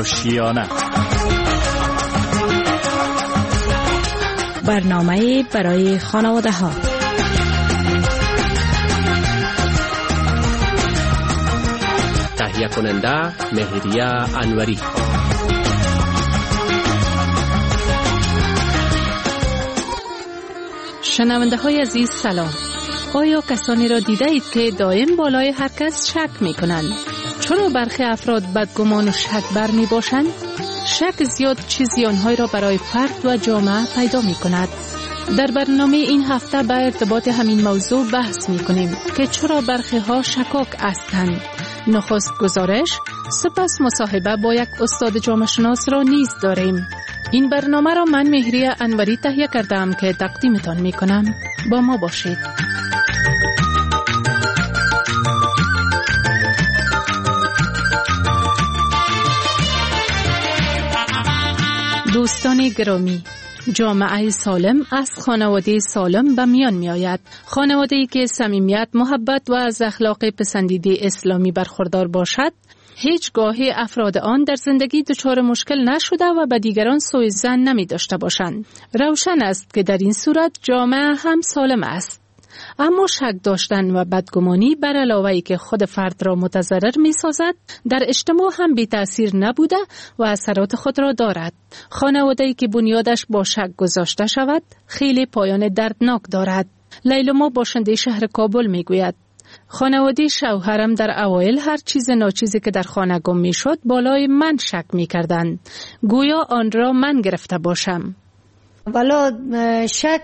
آشیانه. برنامه برای خانواده ها. تهیه کننده مهریه انوری. شنونده های عزیز سلام. آیا کسانی را دیده اید که دائم بالای هر کس شک می کنند؟ چرا برخی افراد بدگمان و شک بر می باشند؟ شک زیاد چه زیانهایی را برای فرد و جامعه پیدا می کند. در برنامه این هفته به ارتباط همین موضوع بحث می کنیم که چرا برخی ها شکاک هستند. نخست گزارش، سپس مصاحبه با یک استاد جامعه شناس را نیز داریم. این برنامه را من مهریه انوری تهیه کردم که تقدیمتان می کنم. با ما باشید. دوستان گرامی، جامعه سالم از خانواده سالم به میان می آید. خانواده‌ای که صمیمیت، محبت و از اخلاق پسندیده اسلامی برخوردار باشد، هیچگاه افراد آن در زندگی دچار مشکل نشده و به دیگران سوء ظن نمی داشته باشند. روشن است که در این صورت جامعه هم سالم است. اما شک داشتن و بدگمانی بر علاوه‌ای که خود فرد را متضرر می سازد، در اجتماع هم بی تأثیر نبوده و اثرات خود را دارد. خانواده‌ای که بنیادش با شک گذاشته شود، خیلی پایان دردناک دارد. لیلا باشنده شهر کابل می گوید: خانواده شوهرم در اوایل هر چیز ناچیزی که در خانه گم می شد بالای من شک می کردند. گویا آن را من گرفته باشم. والا شک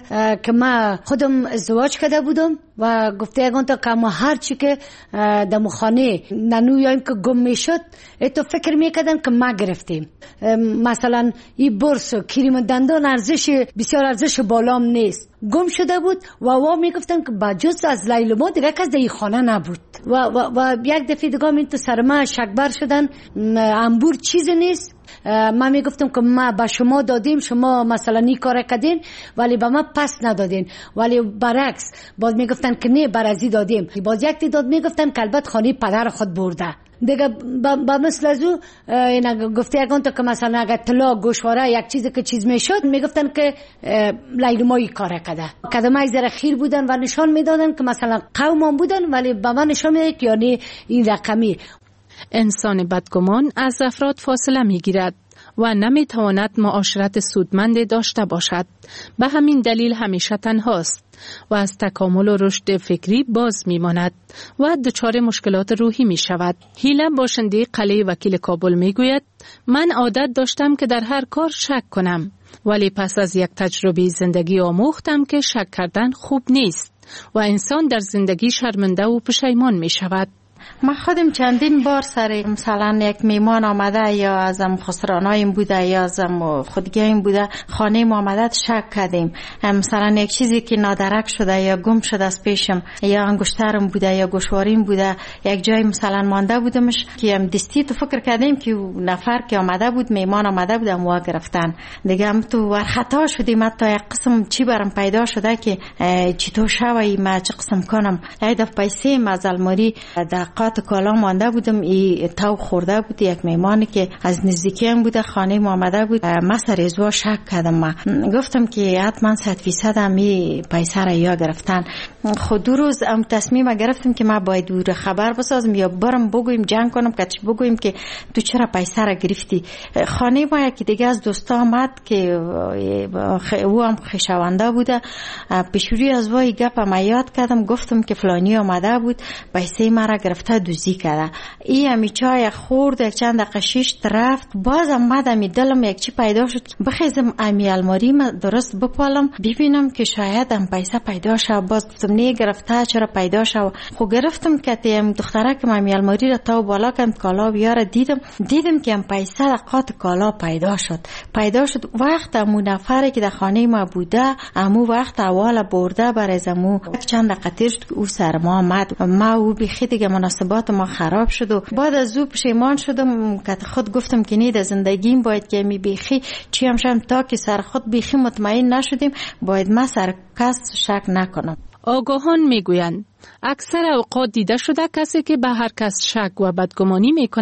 که ما خودم ازدواج کرده بودم و گفته یکان تا که ما هر چی که در خانه ننویایم که گم می شد تو فکر می کردن که ما گرفتیم. مثلا این برس و کریم دندان بسیار ارزش بالام نیست، گم شده بود و می گفتن که بجز از لیلا ما دیگه کس در این خانه نبود و یک دفعه دیگه این تو سر ما شکبر شدن. انبور چیزی نیست. ما می گفتم که ما به شما دادیم، شما مثلا این کار کردین ولی به ما پس ندادین، ولی برعکس باز می گفتن که نه برازی دادیم. باز یک تعداد می گفتن که البته خانه پدر خود برده دیگه. با مثل از او گفته یکان تا که مثلا اگر طلا گوشواره یک چیزی که چیز می شد می گفتن که لیلمایی کار کرده. قدمای زره خیر بودن و نشان می دادن که مثلا قوم بودن ولی به من نشان می داد که یعنی این رقمی. انسان بدگمان از افراد فاصله می گیرد و نمی تواند معاشرت سودمند داشته باشد. به همین دلیل همیشه تنهاست و از تکامل و رشد فکری باز می ماند و دچار مشکلات روحی می شود. هیله باشنده قلعه وکیل کابل می گوید: من عادت داشتم که در هر کار شک کنم، ولی پس از یک تجربه زندگی آموختم که شک کردن خوب نیست و انسان در زندگی شرمنده و پشیمان می شود. ما خودم چندین بار سر مثلا یک میمان آمده یا ازم خسرانایم بوده یا ازم خودگیم بوده خانه ما آمده شک کردیم. مثلا یک چیزی که نادرک شده یا گم شده از پیشم یا انگشترم بوده یا گوشواریم بوده، یک جای مثلا مانده بودمش که هم دستی تو فکر کردیم که نفر که آمده بود میمان آمده بود وا گرفتن. دیگه هم تو ور خطا شدیم. حتی یک قسم چی برام پیدا شده که چطور شوی ما چه قسم کنم. یک دفعه پیسه از الماری قات کالا مانده بودم، ای تو خورده بود یک میمانی که از نزدیکی هم بوده خانه ما آمده بود. ما سر ازوا شک کردم. ما گفتم که حتما 100% همی پیسه را یا گرفتن. خود دو روز هم تصمیم گرفتم که ما باید دور خبر بسازم یا برم بگویم جنگ کنم که بگویم که تو چرا پیسه را گرفتی. خانه ما یکی دیگه از دوستا آمد که او هم خویشاونده بوده. پیشوری از وای گپ ما یاد کردم، گفتم که فلانی آمده بود پیسه ما را گرفته دوزی کرده. ای همی چای خورد، یک چند دقیقه شیشت رفت. باز آمدم دلم یک چی پیدا شد، بخیزم امی الماری ما درست بپالم ببینم که شاید هم پیسه پیدا شد. باز گفتم نه گرفته چرا پیدا شد. خب گرفتم که تیم دختره که امی الماری را تا بالا کردم کالا بیاره، دیدم که هم پیسه در قات کالا پیدا شد. وقت امو نفری که در خانه ما بوده امو وقت اول برده برزمو چند دقیقه تیر شد او سر ما آمد. ما او بیخی دیگه مناسبات ما خراب شد و بعد از او پشیمان شدم که خود گفتم که نه در زندگیم باید که می بیخی چی هم شم تا که سر خود بیخی مطمئن نشدیم باید ما سر کس شک نکنم. آگاهان میگویند اکثر اوقات دیده شده کسی که به هر کس شک و بدگمانی میکند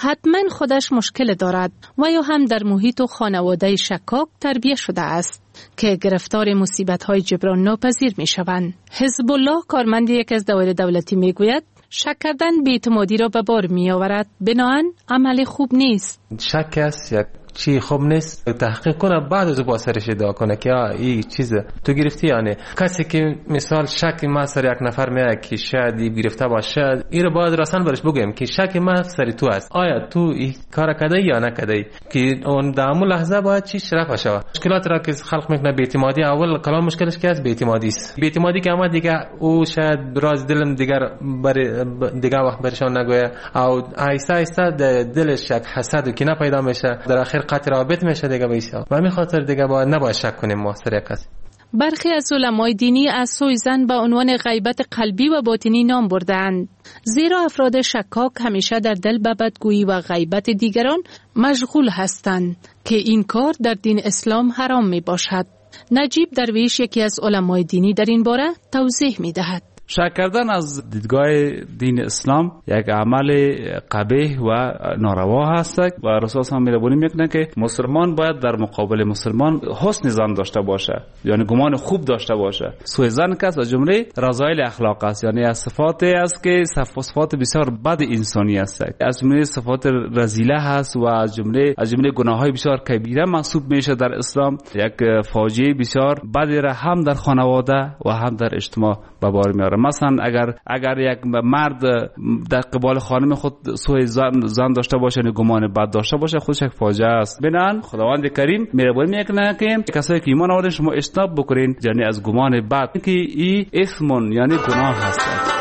حتما خودش مشکل دارد و یا هم در محیط و خانواده شکاک تربیت شده است که گرفتار مصیبت‌های جبران ناپذیر می‌شوند. حزب الله کارمند یک از دوائر دولتی می‌گوید شک کردن بی‌اعتمادی را به بار می‌آورد، بنابراین عمل خوب نیست. شک است یک چی خوب نیست. تحقیق کنه بعد از با سرش ادعا کنه که این چیز تو گرفتی. یعنی کسی که مثال شک ما سر یک نفر میاد که شاید گرفته باشه، این رو باید رسن برش بگیم که شک ما سر تو است، آیا تو این کار کردی یا نکردی، که اون در اون لحظه باید چیش رفع شود. مشکلات را که خلق میکنه بی‌اعتمادی، اول کلام مشکلش که است بی‌اعتمادی است. بی‌اعتمادی که اما دیگه او شاید راز دلم دیگه وقت برشان نگویه، او آیسته آیسته دلش شک حسد و کینه پیدا میشه، در آخر قطع رابط میشه دیگه بایسا. و همین خاطر دیگه باید نباید شک کنیم ما سر کسی. برخی از علمای دینی از سوی زن به عنوان غیبت قلبی و باطنی نام بردند، زیرا افراد شکاک همیشه در دل به بدگویی و غیبت دیگران مشغول هستند که این کار در دین اسلام حرام می باشد. نجیب درویش یکی از علمای دینی در این باره توضیح می دهد. شک کردن از دیدگاه دین اسلام یک عمل قبیح و ناروا هست و رسول هم می‌ربونی میکنه که مسلمان باید در مقابل مسلمان حسن ظن داشته باشه، یعنی گمان خوب داشته باشه. سوء ظن کس از جمله رذایل اخلاق است، یعنی از صفاتی است که صفات بسیار بد انسانی است، از جمله صفات رذیله هست و از جمله گناه‌های بسیار کبیره محسوب میشه در اسلام. یک فاجعه بسیار بدی را هم در خانواده و هم در اجتماع به بار میاره. مثلا اگر یک مرد در قبال خانم خود سوء ظن داشته باشه، یعنی گمان بد داشته باشه، خودش یک فاجعه است. بنان خداوند کریم مهربانی میکنه که کسایی که ایمان آوردن شما اجتناب بکنین، یعنی از گمان بد، که این اسم یعنی گناه هست.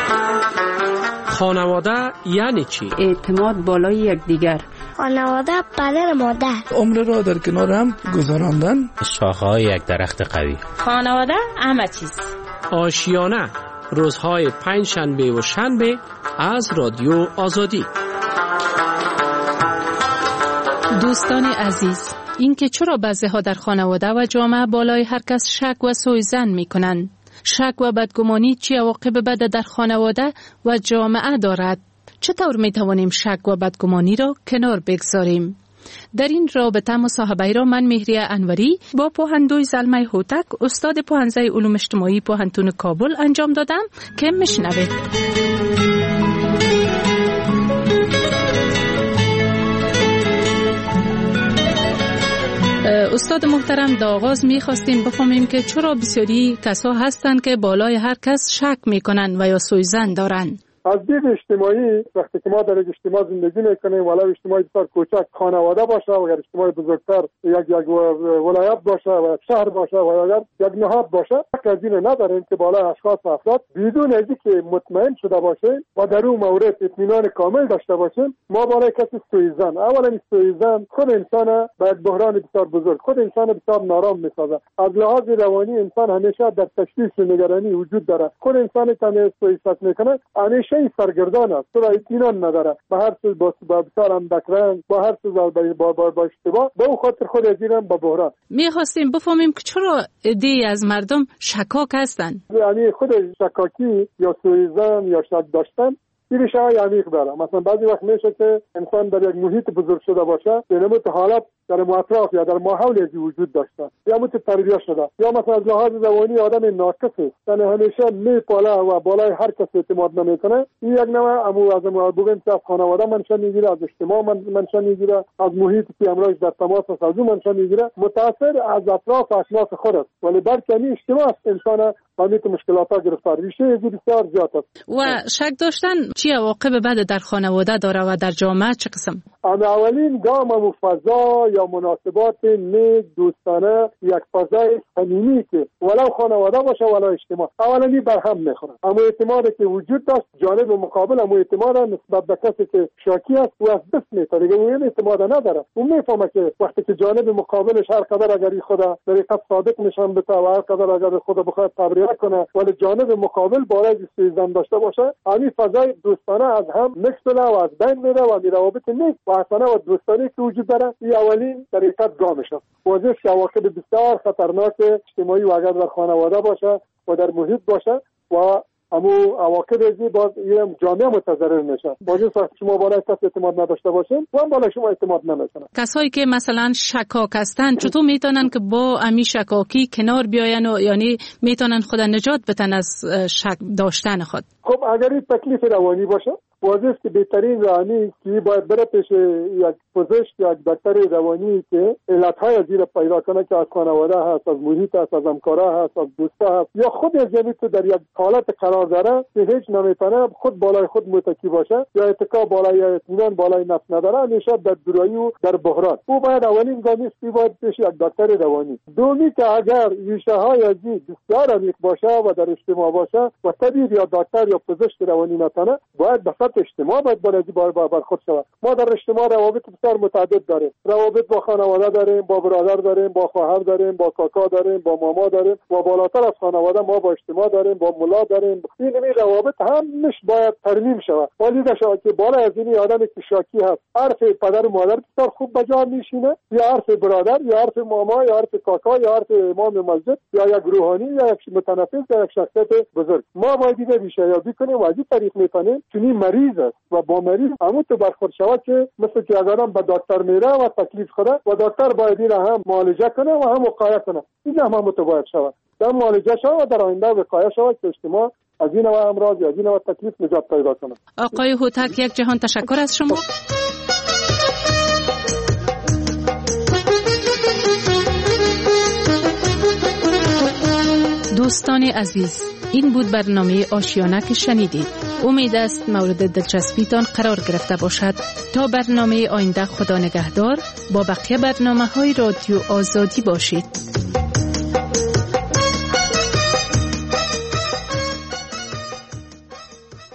خانواده یعنی چی؟ اعتماد بالای یکدیگر. خانواده پدر مادر. عمر را در کنار هم گذراندن. شاخه‌های یک درخت قوی. خانواده همه چیز. آشیانه روزهای 5 شنبه و شنبه از رادیو آزادی. دوستان عزیز، این که چرا بعضی‌ها در خانواده و جامعه بالای هر کس شک و سوء ظن می‌کنند؟ شک و بدگمانی چه عواقب بد در خانواده و جامعه دارد؟ چطور می‌توانیم شک و بدگمانی را کنار بگذاریم؟ در این رابطه مصاحبه را من مهریه انوری با پوهندوی زلمه هوتک، استاد پوهنځی علوم اجتماعی پوهنتون کابل انجام دادم که میشنوید. استاد محترم، در آغاز می‌خواستیم بفهمیم که چرا بسیاری کسا هستند که بالای هر کس شک می‌کنند و یا سوء ظن دارند. از دید اجتماعی وقتی که ما در یک اجتماع زندگی میکنیم، ولو اجتماعی بسیار کوچک خانواده باشه و اگر اجتماع بزرگتر یک ولایت باشه و یک شهر باشه و اگر یک نهاد باشه، از این نداریم که بالای اشخاص و افراد بدون از اینکه مطمئن شده باشه و در اون مورد اطمینان کامل داشته باشیم، ما بالای کسی سوء ظن. اولا سوء ظن خود انسان به یک بحران بسیار بزرگ، خود انسان بسیار نارام میسازه. از لحاظ روانی انسان همیشه در تشویش و نگرانی وجود داره. خود انسانی که سوء ظن میکنه همیشه سرگردان است، تو را اطمینان نداره، به هر چیز با بسیار اندک رنگ، با هر چیز با اشتباه، به اون خاطر خود از اینم با بحران. می‌خواستیم بفهمیم که چرا عده‌ای از مردم شکاک هستند. یعنی خود شکاکی یا سوء ظن یا شک داشتن این ریشه‌های عمیق داره. مثلا بعضی وقت میشه که انسان در یک محیط بزرگ شده باشه، به نمود حالت در اطراف یا در ماحول ازی وجود داشته یا تربیت شده، یا مثلا از لحاظ روانی آدم ناقص است، یعنی همیشه میپاله و بالای هر کس اعتماد نمیکنه. این یک نوع از بگیم که از خانواده منشأ میگیره، از اجتماع منشأ میگیره، از محیطی که امروز در تماس است از اون منشأ میگیره، متأثر از اطراف اشخاص خود است، ولی بلکه این اجتماع است انسان همین مشکلات‌ها گرفتار. ریشه ازی بسیار زیاد است. و شک داشتن چی عواقب بد در خانواده داره و در جامعه چه قسم؟ اولین گام و فضا یا مناسبات نیک دوستانه، یک فضای صمیمی که ولو خانواده باشه ولو اجتماع، اولی بر هم میخوره. اما اعتمادی که وجود داشت جانب مقابل، اما اعتماد نسبت به کسی که شاکی است و از دست میتره، دیگه اون اعتماد نداره. اون میفهمه که وقتی که جانب مقابلش هر قدر اگر خدا طریقت صادق نشان بده و هر قدر اگر خدا بخواد تبرئه کنه ولی جانب مقابل بالای سوء ظن داشته باشه، همین فضای دوستانه از هم میگسله و از بین میره و روابط نیک و حسنه و دوستانه که وجود داره. این اولین طریقت گامش است. واضح که عواقب بسیار خطرناک اجتماعی و اگر در خانواده باشه و در محیط باشه و اما عواقب از باز این جامعه متضرر میشه. باز شما بالای کس اعتماد نداشته باشین و هم بالای شما اعتماد نمیکنن. کسایی که مثلا شکاک هستن چطور میتونن که با امی شکاکی کنار بیاین و یعنی میتونن خود نجات بدن از شک داشتن خود؟ خب اگر این تکلیف روانی باشه واضح است که بهترین راهی که باید بره پیش یک پزشک یا یک دکتر روانی که علتهای از این پیدا کنه که از خانواده هست، از محیط هست، از همکارا هست، از دوستا هست یا خود از جنبی تو در یک حالت قرار داره که هیچ نمیتونه خود بالای خود متکی باشه یا اتکا بالای اطمینان بالای نفس نداره نشاد در درایی و در بحران. او باید اولین گام است که باید پیش یک دکتر روانی. دومی که اگر ریشه های از این بسیار عمیق باشه و در اجتماع باشه و طبیب یا دکتر یا پزشک روانی نتونه باید اجتماع باید بالای برخورد شود. ما در اجتماع روابط بسیار متعدد داریم. روابط با خانواده داریم، با برادر داریم، با خواهر داریم، با کاکا داریم، با ماما داریم و بالاتر از خانواده ما با اجتماع داریم، با ملا داریم. این روابط همش باید ترمیم شود. ولی شود که بالا از این آدمی که شاکی هست حرف پدر و مادر بسیار خوب به جا میشینه یا حرف برادر یا حرف ماما یا حرف کاکا یا حرف امام مسجد یا یک روحانی یا یک متنفس یا یک شخصیت بزرگ. ما باید دیگه بیشه یا بکنیم و از این طریق میتونیم چنین مریض است و با مریض همون تو برخورد شود که مثل که اگر هم به دکتر میره و تکلیف خوره و دکتر باید این هم معالجه کنه و هم وقایه کنه. این هم همون تو باید شود. در معالجه شود و در آینده وقایه شود که اجتماع از این نوع امراض یا از این نوع تکلیف نجات پیدا کنه. آقای هوتک یک جهان تشکر از شما. دوستان عزیز، این بود برنامه آشیانه که شنیدید. امید است مورد دلچسبیتان قرار گرفته باشد. تا برنامه آینده خدا نگهدار. با بقیه برنامه‌های رادیو آزادی باشید.